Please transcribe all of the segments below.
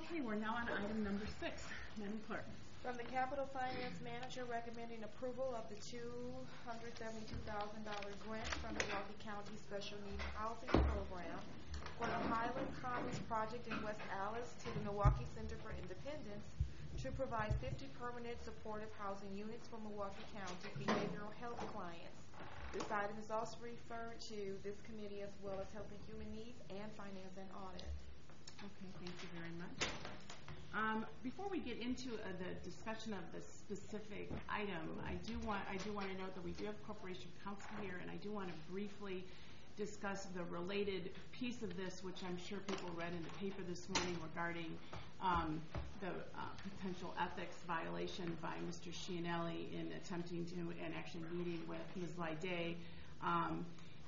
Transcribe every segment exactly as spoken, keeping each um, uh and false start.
Okay, we're now on item number six. Madam Clerk. From the Capital Finance Manager, recommending approval of the two hundred seventy-two thousand dollars grant from the Milwaukee County Special Needs Housing Program for the Highland Commons project in West Allis to the Milwaukee Center for Independence to provide fifty permanent supportive housing units for Milwaukee County behavioral health clients. This item is also referred to this committee as well as Health and Human Needs and Finance and Audit. Okay, thank you very much. Um, before we get into uh, the discussion of the specific item, I do want I do want to note that we do have Corporation Counsel here, and I do want to briefly discuss the related piece of this, which I'm sure people read in the paper this morning regarding um, the uh, potential ethics violation by Mister Schianelli in attempting to and actually meeting with Miz Lyday. Um,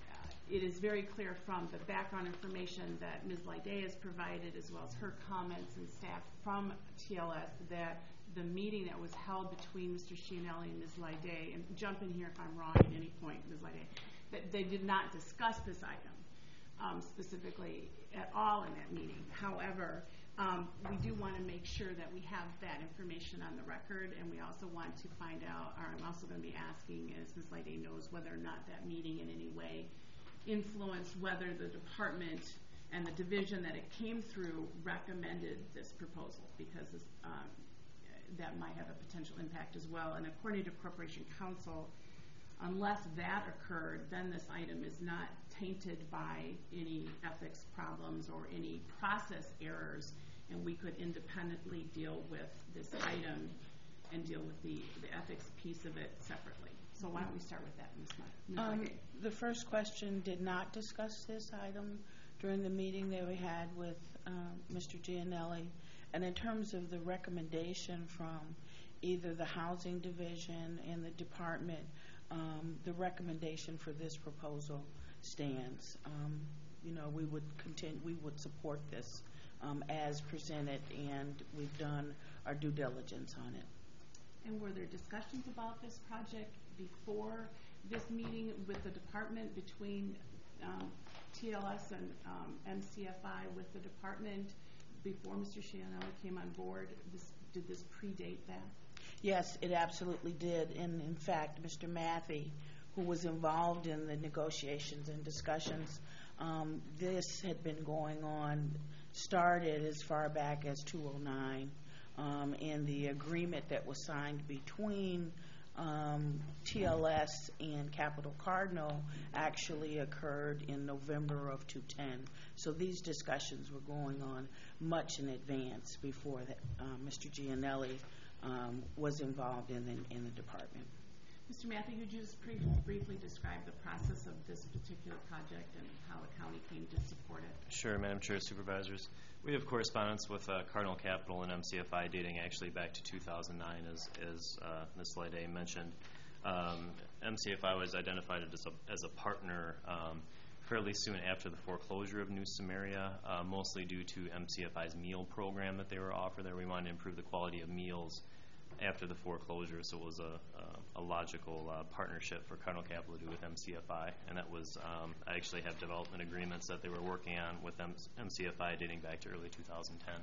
It is very clear from the background information that Miz Lyday has provided, as well as her comments and staff from T L S, that the meeting that was held between Mister Schianelli and Miz Lyday, and jump in here if I'm wrong at any point, Miz Lyday, that they did not discuss this item um, specifically at all in that meeting. However, um, we do want to make sure that we have that information on the record, and we also want to find out, or I'm also going to be asking, as Miz Lyday knows, whether or not that meeting in any way influenced whether the department and the division that it came through recommended this proposal, because this, um, that might have a potential impact as well. And according to Corporation Counsel, unless that occurred, then this item is not tainted by any ethics problems or any process errors, and we could independently deal with this item and deal with the, the ethics piece of it separately. So why don't we start with that, Miz Um, the first question did not discuss this item during the meeting that we had with um, Mister Gianelli. And in terms of the recommendation from either the Housing Division and the Department, um, the recommendation for this proposal stands. Um, you know, we would continue, we would support this um, as presented, and we've done our due diligence on it. And were there discussions about this project before this meeting with the department, between um, T L S and um, M C F I with the department before Mister Schianelli came on board? This, did this predate that? Yes, it absolutely did. And in fact, Mister Matthey, who was involved in the negotiations and discussions, um, this had been going on, started as far back as two thousand nine. Um, and the agreement that was signed between um, T L S and Capital Cardinal actually occurred in November of two thousand ten. So these discussions were going on much in advance before that, uh, Mister Gianelli um, was involved in the, in the department. Mister Matthey, could you just brief, briefly describe the process of this particular project and how the county came to support it? Sure, Madam Chair, Supervisors. We have correspondence with uh, Cardinal Capital and M C F I dating actually back to two thousand nine, as, as uh, Miz Lyday mentioned. Um, M C F I was identified as a, as a partner um, fairly soon after the foreclosure of New Samaria, uh, mostly due to M C F I's meal program that they were offered there. We wanted to improve the quality of meals after the foreclosure, so it was a, a, a logical uh, partnership for Cardinal Capital to do with M C F I, and that was, um, I actually have development agreements that they were working on with M C F I dating back to early two thousand ten.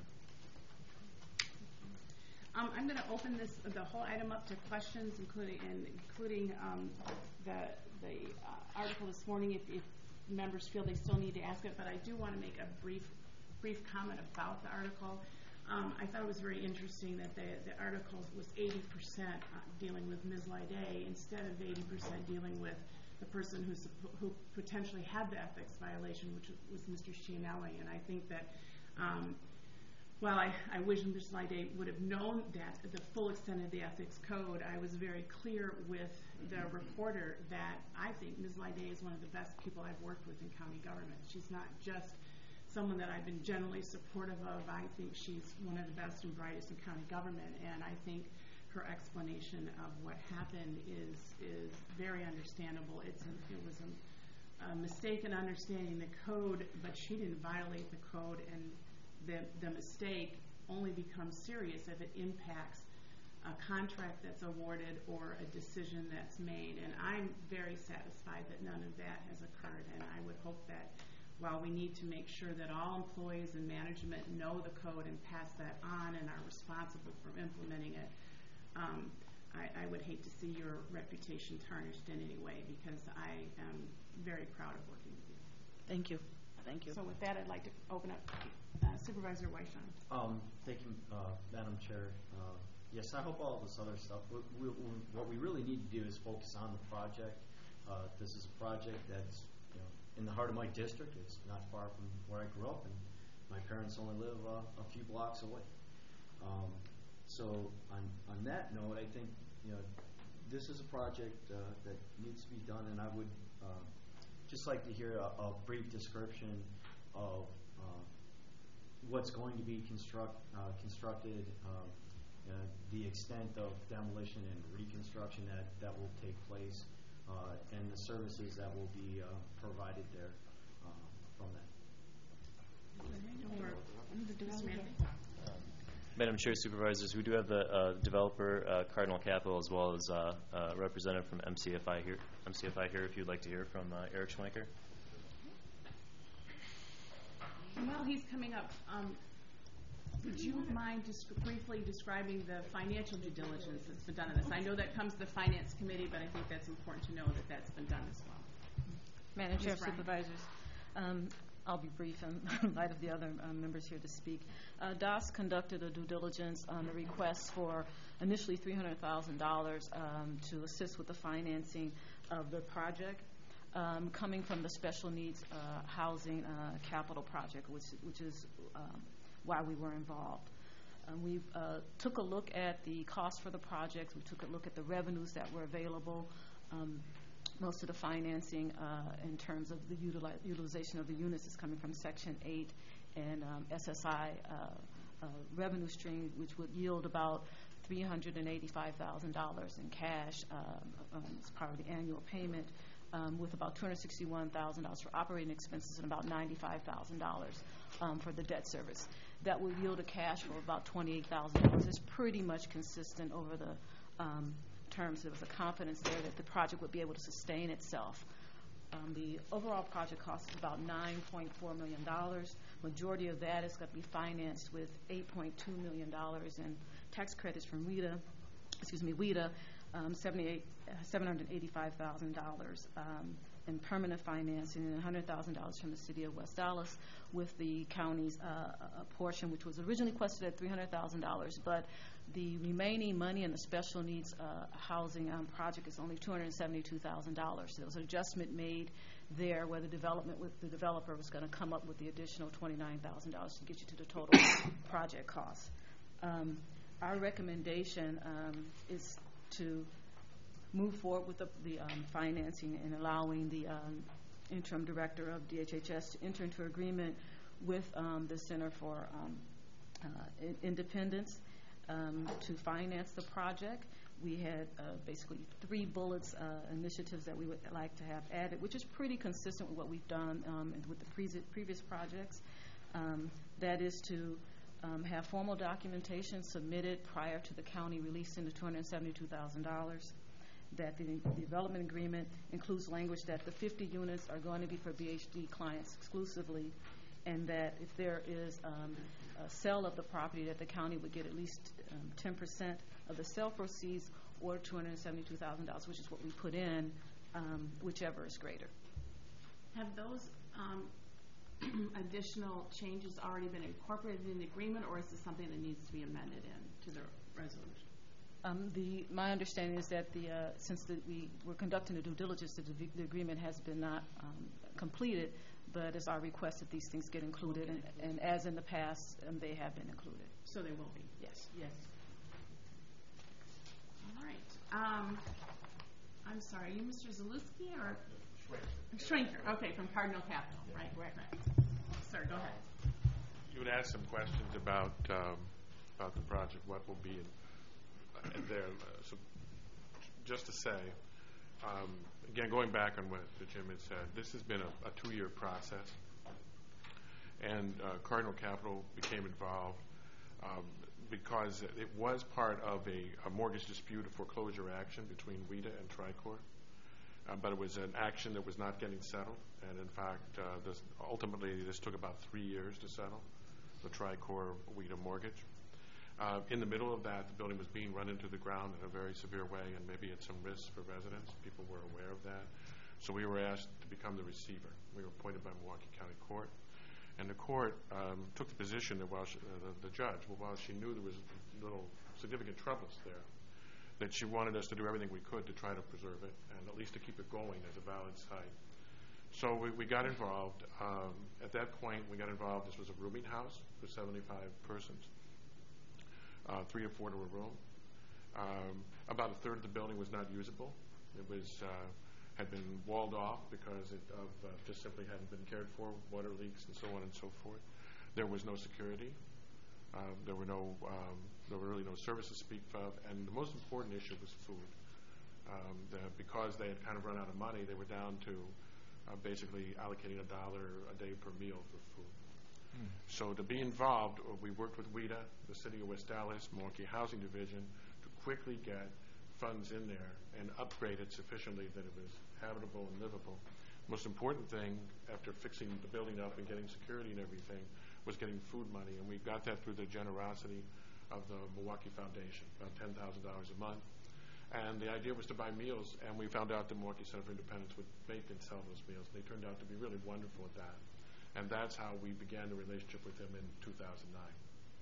Um, I'm going to open this, the whole item up to questions, including and including um, the, the uh, article this morning, if, if members feel they still need to ask it, but I do want to make a brief, brief comment about the article. Um, I thought it was very interesting that the, the article was eighty percent dealing with Miz Lyday instead of eighty percent dealing with the person who, who potentially had the ethics violation, which was Mister Schianelli. And I think that um, while I, I wish Miz Lyday would have known that the full extent of the ethics code, I was very clear with the reporter that I think Miz Lyday is one of the best people I've worked with in county government. She's not just someone that I've been generally supportive of. I think she's one of the best and brightest in county government, and I think her explanation of what happened is is very understandable. It's a, it was a, a mistake in understanding the code, but she didn't violate the code, and the, the mistake only becomes serious if it impacts a contract that's awarded or a decision that's made. And I'm very satisfied that none of that has occurred, and I would hope that while we need to make sure that all employees and management know the code and pass that on and are responsible for implementing it, um, I, I would hate to see your reputation tarnished in any way, because I am very proud of working with you. Thank you. Thank you. So with that, I'd like to open up uh, Supervisor Weishon. Um, thank you, uh, Madam Chair. Uh, yes, I hope all this other stuff, we, we, we, what we really need to do is focus on the project. Uh, this is a project that's, you know, in the heart of my district. It's not far from where I grew up, and my parents only live uh, a few blocks away. Um, so on, on that note, I think, you know, this is a project uh, that needs to be done, and I would uh, just like to hear a, a brief description of uh, what's going to be construct, uh, constructed, uh, uh, the extent of demolition and reconstruction that, that will take place, uh, and the services that will be uh, provided there uh, from that. Madam Chair, Supervisors, we do have the uh, developer, uh, Cardinal Capital, as well as uh, uh, representative from M C F I here. M C F I here, if you'd like to hear from uh, Eric Schwenker. And while he's coming up, um, would you mind just briefly describing the financial due diligence that's been done on this? I know that comes to the Finance Committee, but I think that's important to know that that's been done as well. Madam Chair, Miz Ryan. Supervisors, um, I'll be brief in light of the other uh, members here to speak. Uh, D O S conducted a due diligence on the request for initially three hundred thousand dollars um, to assist with the financing of the project, um, coming from the Special Needs uh, Housing uh, Capital Project, which, which is um, why we were involved. Um, we uh, took a look at the cost for the project. We took a look at the revenues that were available. Um, Most of the financing uh, in terms of the utili utilization of the units is coming from Section eight and um, S S I uh, uh, revenue stream, which would yield about three hundred eighty-five thousand dollars in cash um, um, as part of the annual payment, um, with about two hundred sixty-one thousand dollars for operating expenses and about ninety-five thousand dollars um, for the debt service. That would yield a cash flow of about twenty-eight thousand dollars. It's pretty much consistent over the um, terms. There was a confidence there that the project would be able to sustain itself. Um, the overall project cost is about nine point four million dollars. Majority of that is going to be financed with eight point two million dollars in tax credits from WIDA, excuse me, WIDA, um, seven hundred eighty-five thousand dollars um, in permanent financing, and one hundred thousand dollars from the City of West Dallas, with the county's uh, a portion, which was originally requested at three hundred thousand dollars, but the remaining money in the special needs uh, housing um, project is only two hundred seventy-two thousand dollars. So there was an adjustment made there where the development with the developer was going to come up with the additional twenty-nine thousand dollars to get you to the total project cost. Um, our recommendation um, is to move forward with the, the um, financing and allowing the um, interim director of D H H S to enter into agreement with um, the Center for um, uh, Independence Um, to finance the project. We had uh, basically three bullets, uh, initiatives that we would like to have added, which is pretty consistent with what we've done um, with the pre previous projects. Um, that is to um, have formal documentation submitted prior to the county releasing the two hundred seventy-two thousand dollars. That the, the development agreement includes language that the fifty units are going to be for B H D clients exclusively, and that if there is um, a sale of the property, that the county would get at least um, ten percent of the sale proceeds, or two hundred seventy-two thousand dollars, which is what we put in, um, whichever is greater. Have those um, additional changes already been incorporated in the agreement, or is this something that needs to be amended in to the resolution? Um, the, my understanding is that the, uh, since the, we were conducting the due diligence, the, the agreement has been not um, completed, but it's our request that these things get included, and, and as in the past, um, they have been included. So they will be? Yes. Yes. All right. Um, I'm sorry, are you Mister Zalewski or? Schwenker. Schwenker, okay, from Cardinal Capital. Right, right, right. Sir, go ahead. You would ask some questions about um, about the project, what will be in, uh, in there. Uh, so just to say, um, again, going back on what Jim had said, this has been a, a two-year process, and uh, Cardinal Capital became involved um, because it was part of a, a mortgage dispute, a foreclosure action between WIDA and Tricor. uh, but it was an action that was not getting settled. And in fact, uh, this, ultimately, this took about three years to settle, the Tricor WIDA mortgage. Uh, in the middle of that, the building was being run into the ground in a very severe way, and maybe at some risk for residents. People were aware of that. So we were asked to become the receiver. We were appointed by Milwaukee County Court. And the court um, took the position that while she, uh, the, the judge, well, while she knew there was little significant troubles there, that she wanted us to do everything we could to try to preserve it and at least to keep it going as a valid site. So we, we got involved. Um, at that point, we got involved. This was a rooming house for seventy-five persons. Uh, three or four to a room. Um, about a third of the building was not usable. It was uh, had been walled off because it of, uh, just simply hadn't been cared for, water leaks and so on and so forth. There was no security. Um, there were no, um, there were really no services to speak of, and the most important issue was food. Um, the, because they had kind of run out of money, they were down to uh, basically allocating a dollar a day per meal for food. So to be involved, uh, we worked with WIDA, the City of West Dallas, Milwaukee Housing Division, to quickly get funds in there and upgrade it sufficiently that it was habitable and livable. Most important thing, after fixing the building up and getting security and everything, was getting food money, and we got that through the generosity of the Milwaukee Foundation, about ten thousand dollars a month. And the idea was to buy meals, and we found out the Milwaukee Center for Independence would make and sell those meals. They turned out to be really wonderful at that. And that's how we began the relationship with them in two thousand nine.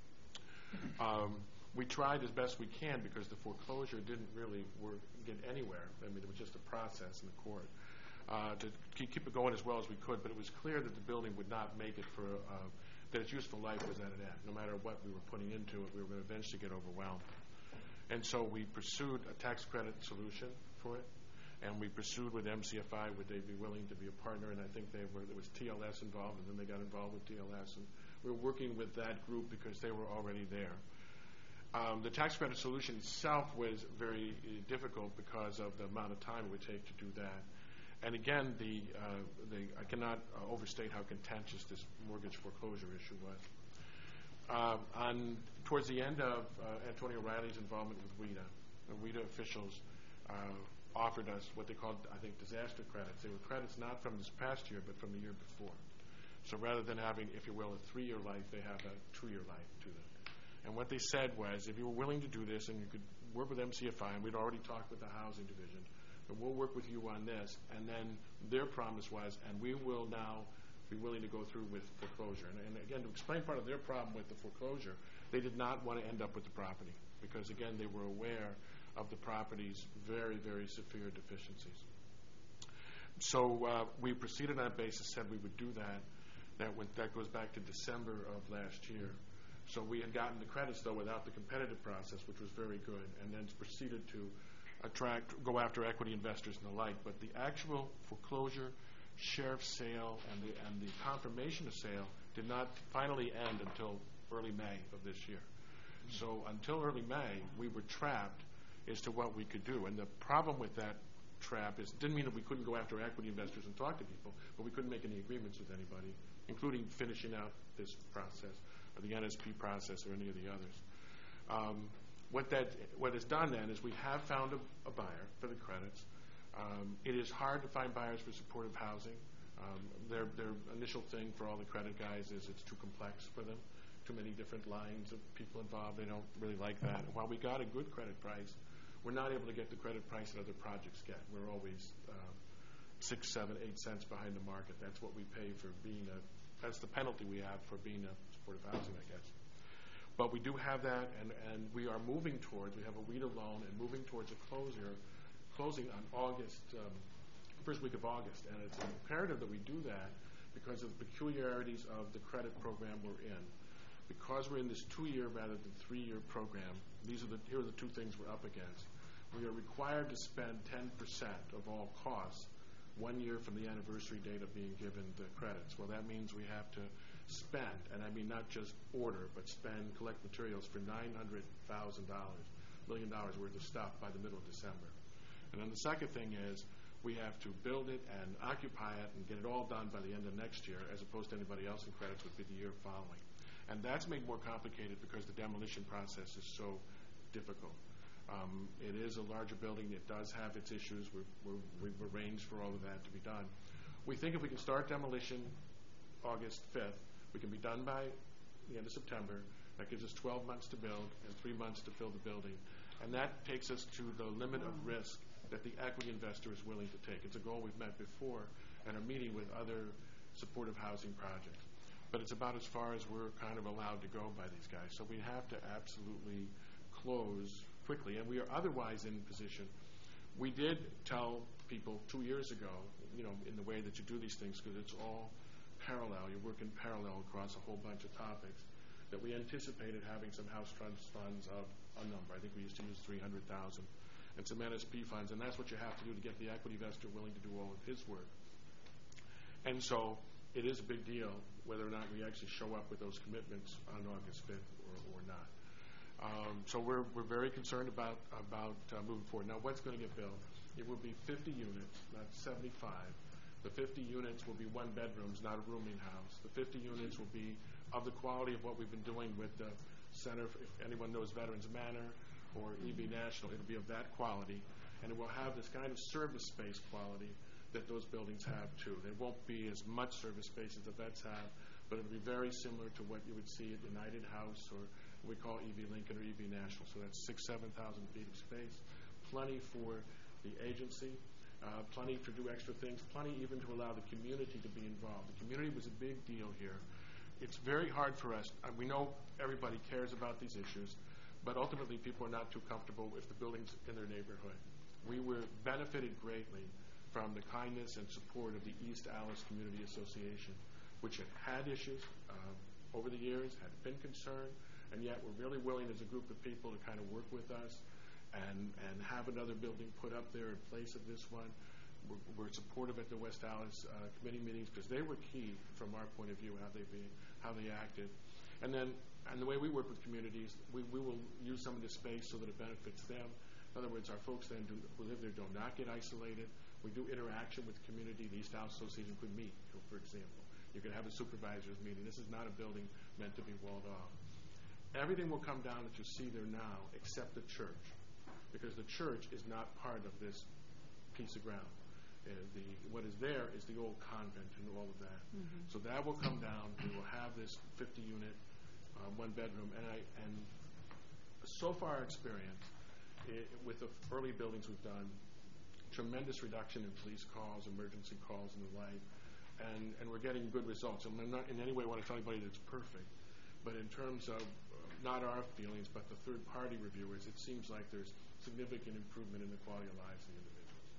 Um, we tried as best we can because the foreclosure didn't really work, get anywhere. I mean, it was just a process in the court uh, to keep, keep it going as well as we could. But it was clear that the building would not make it for, uh, that its useful life was at an end. No matter what we were putting into it, we were going to eventually get overwhelmed. And so we pursued a tax credit solution for it. And we pursued with M C F I, would they be willing to be a partner, and I think they were, there was T L S involved, and then they got involved with T L S, and we were working with that group because they were already there. Um, the tax credit solution itself was very uh, difficult because of the amount of time it would take to do that. And again, the, uh, the I cannot uh, overstate how contentious this mortgage foreclosure issue was. Um, on, towards the end of uh, Antonio Riley's involvement with WIDA, the WIDA officials uh, offered us what they called, I think, disaster credits. They were credits not from this past year, but from the year before. So rather than having, if you will, a three-year life, they have a two-year life to them. And what they said was, if you were willing to do this and you could work with M C F I, and we'd already talked with the housing division, and we'll work with you on this. And then their promise was, and we will now be willing to go through with foreclosure. And, and again, to explain part of their problem with the foreclosure, they did not want to end up with the property because, again, they were aware of the property's very, very severe deficiencies. So uh, we proceeded on that basis, said we would do that. That, went, that goes back to December of last year. So we had gotten the credits, though, without the competitive process, which was very good, and then proceeded to attract, go after equity investors and the like. But the actual foreclosure, sheriff's sale, and the, and the confirmation of sale did not finally end until early May of this year. So until early May, we were trapped as to what we could do. And the problem with that trap is, didn't mean that we couldn't go after equity investors and talk to people, but we couldn't make any agreements with anybody, including finishing out this process, or the N S P process, or any of the others. Um, what that what is done then is we have found a, a buyer for the credits. Um, it is hard to find buyers for supportive housing. Um, their, their initial thing for all the credit guys is it's too complex for them, too many different lines of people involved. They don't really like that. And while we got a good credit price, we're not able to get the credit price that other projects get. We're always uh, six, seven, eight cents behind the market. That's what we pay for being a, that's the penalty we have for being a supportive housing, I guess. But we do have that, and, and we are moving towards, we have a WIDA loan and moving towards a closure, closing on August, um, first week of August. And it's imperative that we do that because of the peculiarities of the credit program we're in. Because we're in this two-year rather than three-year program, these are the, here are the two things we're up against. We are required to spend ten percent of all costs one year from the anniversary date of being given the credits. Well, that means we have to spend, and I mean not just order, but spend, collect materials for nine hundred thousand dollars, million dollars worth of stuff by the middle of December. And then the second thing is we have to build it and occupy it and get it all done by the end of next year, as opposed to anybody else in credits would be the year following. And that's made more complicated because the demolition process is so difficult. Um, it is a larger building. It does have its issues. We're, we're, we've arranged for all of that to be done. We think if we can start demolition August fifth, we can be done by the end of September. That gives us twelve months to build and three months to fill the building. And that takes us to the limit of risk that the equity investor is willing to take. It's a goal we've met before and are meeting with other supportive housing projects. But it's about as far as we're kind of allowed to go by these guys. So we have to absolutely close quickly, and we are otherwise in position. We did tell people two years ago, you know, in the way that you do these things, because it's all parallel, you work in parallel across a whole bunch of topics, that we anticipated having some house trust funds of a number. I think we used to use three hundred thousand, and some N S P funds, and that's what you have to do to get the equity investor willing to do all of his work. And so it is a big deal whether or not we actually show up with those commitments on August fifth or, or not. Um, so we're, we're very concerned about, about uh, moving forward. Now, what's going to get built? It will be fifty units, not seventy-five. The fifty units will be one bedrooms, not a rooming house. The fifty units will be of the quality of what we've been doing with the Center, if anyone knows Veterans Manor or E B National, it'll be of that quality. And it will have this kind of service space quality that those buildings have too. They won't be as much service space as the vets have, but it'll be very similar to what you would see at United House or we call E V Lincoln or E V National. So that's six, seven thousand feet of space, plenty for the agency, uh, plenty to do extra things, plenty even to allow the community to be involved. The community was a big deal here. It's very hard for us. Uh, we know everybody cares about these issues, but ultimately people are not too comfortable if the building's in their neighborhood. We were benefited greatly from the kindness and support of the East Alice Community Association, which had had issues uh, over the years, had been concerned, and yet we're really willing as a group of people to kind of work with us and, and have another building put up there in place of this one. We're, we're supportive at the West Alice uh, committee meetings because they were key from our point of view, how they be, how they acted. And then, and the way we work with communities, we, we will use some of the space so that it benefits them. In other words, our folks then do, who live there do not get isolated. We do interaction with the community. The East Alice Association could meet, for example. You could have a supervisors meeting. This is not a building meant to be walled off. Everything will come down that you see there now except the church, because the church is not part of this piece of ground. Uh, the, what is there is the old convent and all of that. Mm-hmm. So that will come down. We will have this fifty unit, uh, one bedroom. And, I, and so far our experience it, with the early buildings we've done, tremendous reduction in police calls, emergency calls, and the like. And, and we're getting good results. And I'm not in any way want to tell anybody that it's perfect. But in terms of not our feelings, but the third-party reviewers, it seems like there's significant improvement in the quality of lives of the individuals.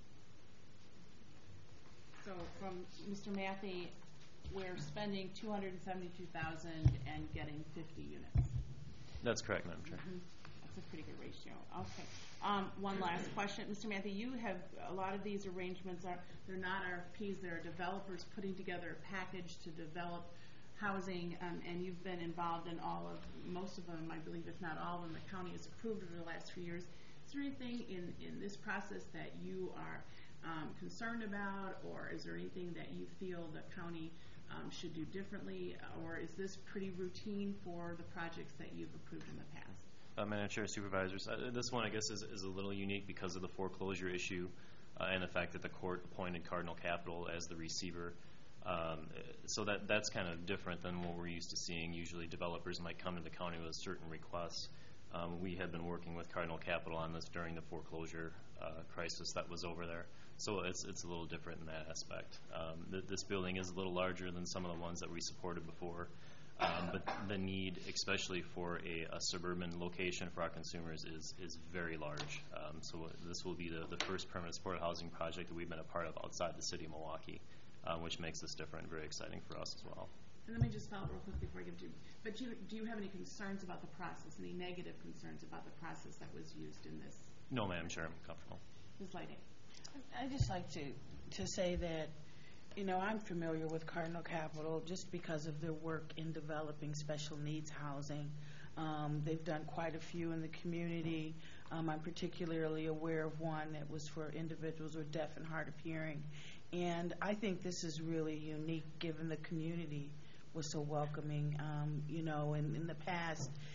So from Mister Matthey, we're spending two hundred seventy-two thousand dollars and getting fifty units. That's correct, Madam Chair. Mm-hmm. That's a pretty good ratio. Okay. Um, one last question. Mister Matthey, you have a lot of these arrangements, are they're not R F Ps, they're developers putting together a package to develop housing, um, and you've been involved in all of, most of them, I believe, if not all of them, the county has approved over the last few years. Is there anything in, in this process that you are um, concerned about, or is there anything that you feel the county um, should do differently, or is this pretty routine for the projects that you've approved in the past? Uh, Madam Chair, Supervisors, uh, this one I guess is, is a little unique because of the foreclosure issue uh, and the fact that the court appointed Cardinal Capital as the receiver. Um, so that that's kind of different than what we're used to seeing. Usually developers might come to the county with certain requests. Um, we have been working with Cardinal Capital on this during the foreclosure uh, crisis that was over there. So it's it's a little different in that aspect. Um, th this building is a little larger than some of the ones that we supported before. Um, but the need, especially for a, a suburban location for our consumers, is, is very large. Um, so this will be the, the first permanent supported housing project that we've been a part of outside the city of Milwaukee. Um, which makes this different and very exciting for us as well. And let me just follow up real quick before I give it to you. But do you, do you have any concerns about the process, any negative concerns about the process that was used in this? No, Madam Chair, I'm comfortable. Miz Lighting. I'd just like to, to say that, you know, I'm familiar with Cardinal Capital just because of their work in developing special needs housing. Um, they've done quite a few in the community. Um, I'm particularly aware of one that was for individuals who are deaf and hard of hearing. And I think this is really unique given the community was so welcoming. Um, you know, in, in the past,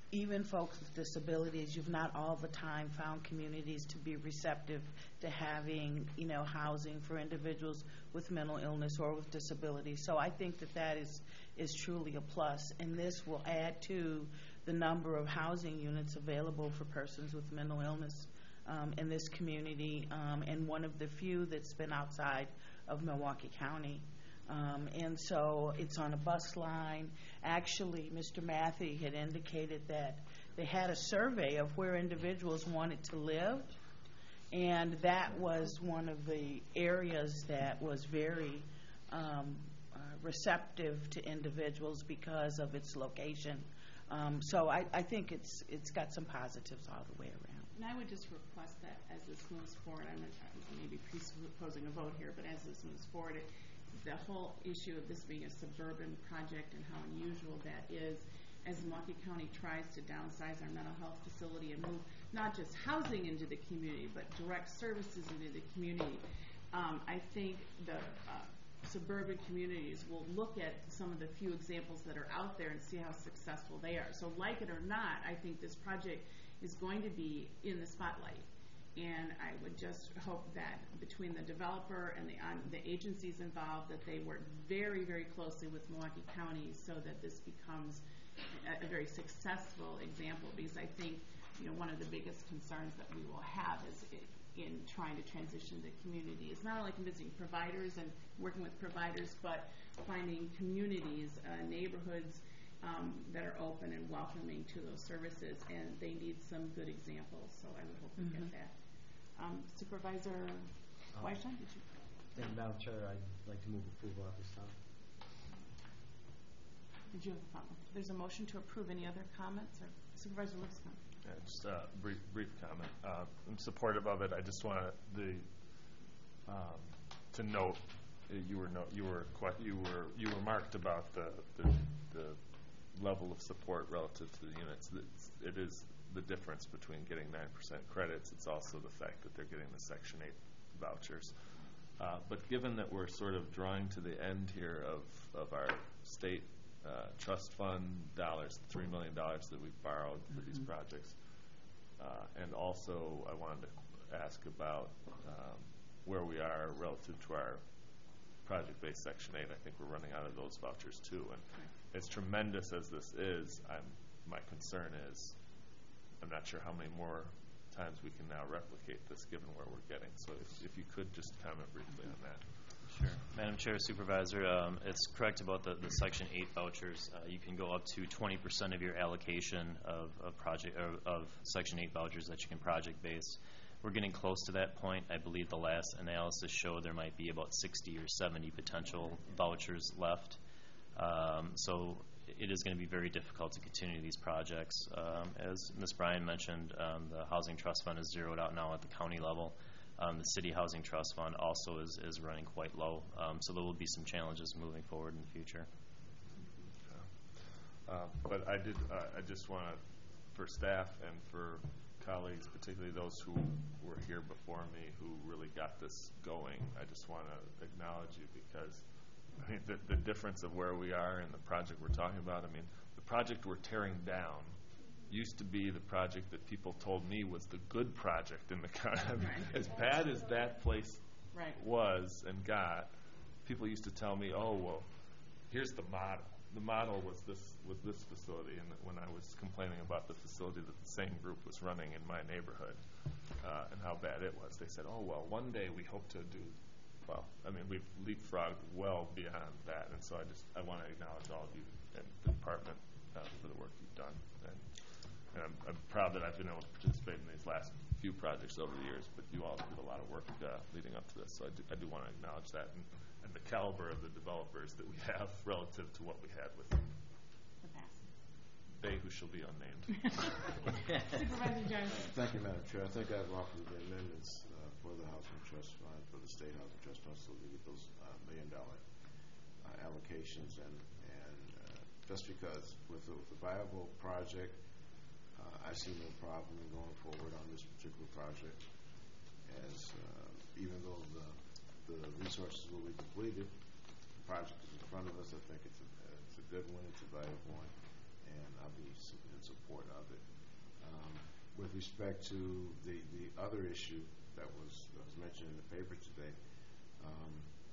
even folks with disabilities, you've not all the time found communities to be receptive to having, you know, housing for individuals with mental illness or with disabilities. So I think that that is, is truly a plus, and this will add to the number of housing units available for persons with mental illness um, in this community, um, and one of the few that's been outside of Milwaukee County. Um, and so it's on a bus line. Actually, Mister Matthey had indicated that they had a survey of where individuals wanted to live, and that was one of the areas that was very um, uh, receptive to individuals because of its location. Um, so I, I think it's it's got some positives all the way around. And I would just request that as this moves forward, I'm I'm maybe presupposing a vote here, but as this moves forward, it, the whole issue of this being a suburban project and how unusual that is, as Milwaukee County tries to downsize our mental health facility and move not just housing into the community, but direct services into the community. Um, I think the uh, suburban communities will look at some of the few examples that are out there and see how successful they are. So like it or not, I think this project is going to be in the spotlight. And I would just hope that between the developer and the, um, the agencies involved, that they work very, very closely with Milwaukee County so that this becomes a, a very successful example. Because I think, you know, one of the biggest concerns that we will have is it, in trying to transition the community is not only convincing providers and working with providers, but finding communities, uh, neighborhoods um, that are open and welcoming to those services, and they need some good examples. So I would hope we Mm-hmm. get that. Um, Supervisor Um, Weisstein, did you? And Madam Chair, I'd like to move approval at this time. Did you have a comment? There's a motion to approve. Any other comments? Or Supervisor Lipscomb? Yeah, just a brief, brief comment. Uh, I'm supportive of it. I just want the um, to note uh, you were no, you were quite, you were you remarked about the, the the level of support relative to the units. It's, it is the difference between getting nine percent credits. It's also the fact that they're getting the Section eight vouchers. Uh, but given that we're sort of drawing to the end here of, of our state uh, trust fund dollars, three million dollars that we've borrowed for these projects, uh, and also I wanted to ask about um, where we are relative to our project-based Section eight. I think we're running out of those vouchers too. And as tremendous as this is, I'm, my concern is I'm not sure how many more times we can now replicate this given where we're getting. So if, if you could just comment briefly on that. Sure. Madam Chair, Supervisor, um, it's correct about the, the Section eight vouchers. Uh, you can go up to twenty percent of your allocation of, of project or of Section eight vouchers that you can project base. We're getting close to that point. I believe the last analysis showed there might be about sixty or seventy potential vouchers left. Um, so it is going to be very difficult to continue these projects. Um, as Miz Bryan mentioned, um, the Housing Trust Fund is zeroed out now at the county level. Um, the City Housing Trust Fund also is, is running quite low. Um, so there will be some challenges moving forward in the future. Uh, but I did. Uh, I just want to, for staff and for colleagues, particularly those who were here before me, who really got this going, I just want to acknowledge you because I mean, the, the difference of where we are and the project we're talking about. I mean, the project we're tearing down used to be the project that people told me was the good project in the county. I mean, Right. as bad as that place Right. was and got, people used to tell me, "Oh, well, here's the model. The model was this was this facility." And when I was complaining about the facility that the same group was running in my neighborhood uh, and how bad it was, they said, "Oh, well, one day we hope to do." Well, I mean, we've leapfrogged well beyond that, and so I just I want to acknowledge all of you and the department uh, for the work you've done, and, and I'm, I'm proud that I've been able to participate in these last few projects over the years. But you all did a lot of work uh, leading up to this, so I do, I do want to acknowledge that and, and the caliber of the developers that we have relative to what we had with them. The pass. They who shall be unnamed. Supervisor Johnson. Thank you, Madam Chair. I think I've offered the amendments uh, for the Housing Trust Fund, for the State Housing Trust Fund, so we get those uh, million dollar uh, allocations. And, and uh, just because with a, with a viable project, uh, I see no problem in going forward on this particular project. As uh, even though the, the resources will be depleted, the project is in front of us. I think it's a, it's a good one, it's a valuable one, and I'll be in support. support of it. Um, with respect to the, the other issue that was, that was mentioned in the paper today, um,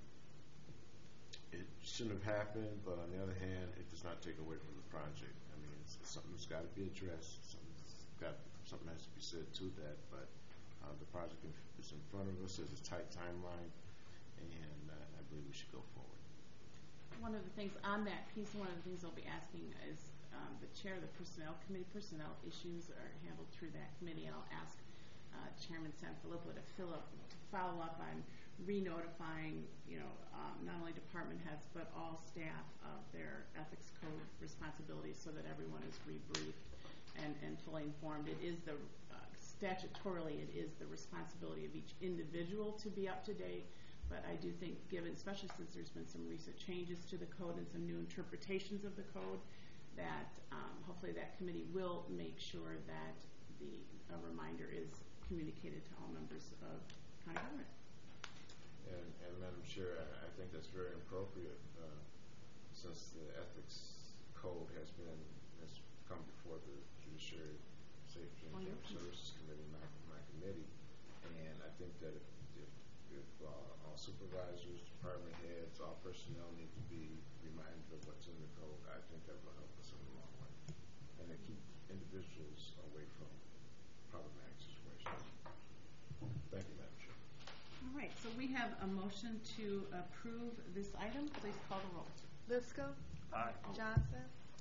it shouldn't have happened, but on the other hand, it does not take away from the project. I mean, it's, it's something that's got to be addressed. Something's got, something has to be said to that, but uh, the project is in front of us. There's a tight timeline, and uh, I believe we should go forward. One of the things on that piece, one of the things I'll be asking is um, the chair of the personnel committee. Personnel issues are handled through that committee, and I'll ask uh, Chairman Sanfilippo to fill up, to follow up on re-notifying, you know, um, not only department heads but all staff of their ethics code responsibilities, so that everyone is rebriefed and, and fully informed. It is the uh, statutorily, it is the responsibility of each individual to be up to date. But I do think, given, especially since there's been some recent changes to the code and some new interpretations of the code, that um, hopefully that committee will make sure that the a reminder is communicated to all members of county government. And, and Madam Chair, I, I think that's very appropriate uh, since the ethics code has been has come before the Judiciary Safety and Oh, Human yeah. Services Committee, my, my committee, and I think that if, if, if uh, all supervisors, department heads, all personnel need to be reminded of what's in the code, I think that will help us in the long run, and to keep individuals away from problematic situations. Thank you, Madam Chair. All right, so we have a motion to approve this item. Please call the roll. Lipscomb. Aye. Johnson.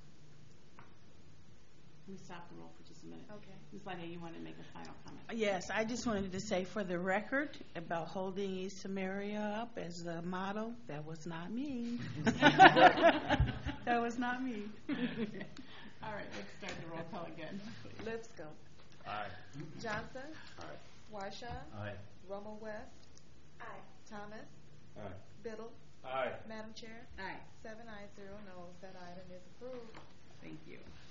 Let me stop the roll for just a minute. Okay. Miz Lydia, you want to make a final comment? Yes, I just wanted to say for the record about holding East Samaria up as the model, that was not me. That was not me. All right, let's start the roll call again. Lipscomb. Aye. Johnson. Aye. Weishaw. Aye. Romo West. Aye. Thomas. Aye. Biddle. Aye. Madam Chair. Aye, Seven ayes, zero noes. That item is approved. thank you.